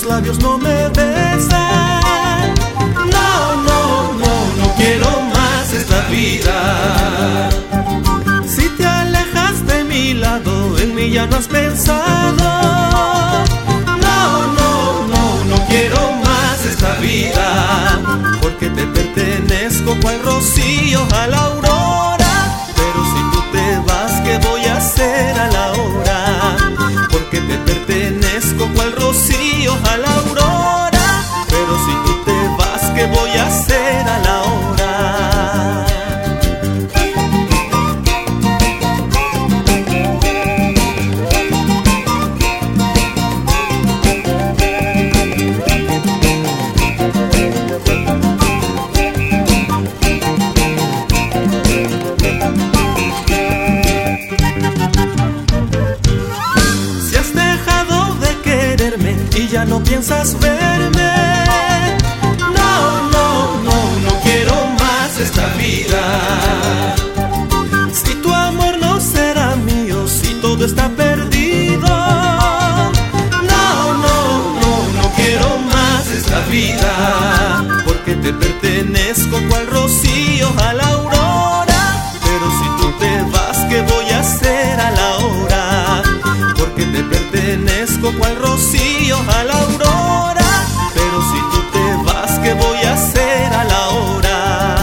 labios no me besan. No, no, no, no quiero más esta vida. Si te alejas de mi lado, en mí ya no has pensado. No, no, no, no quiero más esta vida, porque te pertenezco cual rocío a la aurora. Pero si tú te vas, ¿qué voy a hacer a la hora? Porque te pertenezco cual rocío a la aurora. Pero si tú te vas, ¿qué voy a hacer a la hora? Y ya no piensas verme. No, no, no, no quiero más esta vida. Si tu amor no será mío, si todo está perdido. No, no, no, no quiero más esta vida, porque te pertenezco cual rocío a la aurora. Pero si tú te vas, ¿qué voy a hacer a la hora? Porque te pertenezco cual rocío a la aurora. Pero si tú te vas, ¿qué voy a hacer a la hora?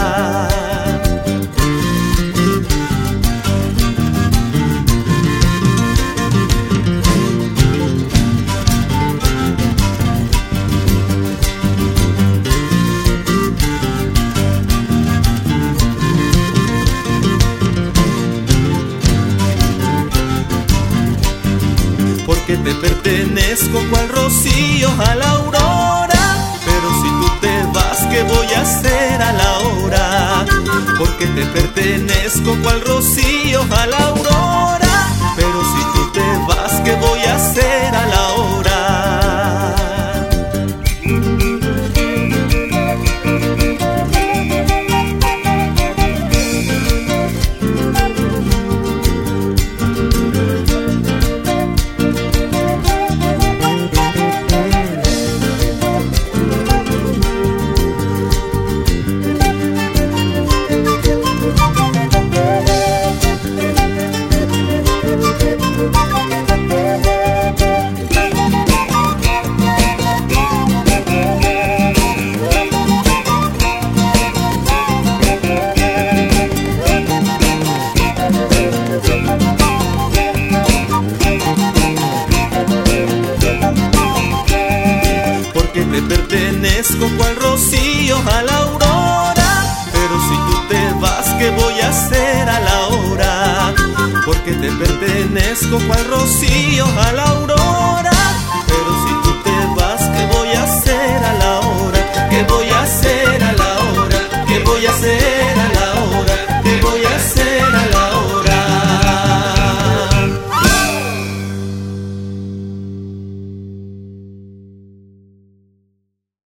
Porque te pertenezco cual rocío a la aurora. Pero si tú te vas, ¿qué voy a hacer a la hora? Porque te pertenezco cual rocío a la aurora. Pero si tú te vas, ¿qué voy a hacer a la hora? Te pertenezco cual rocío a la aurora. Pero si tú te vas, ¿qué voy a hacer a la hora? Porque te pertenezco cual rocío a la aurora.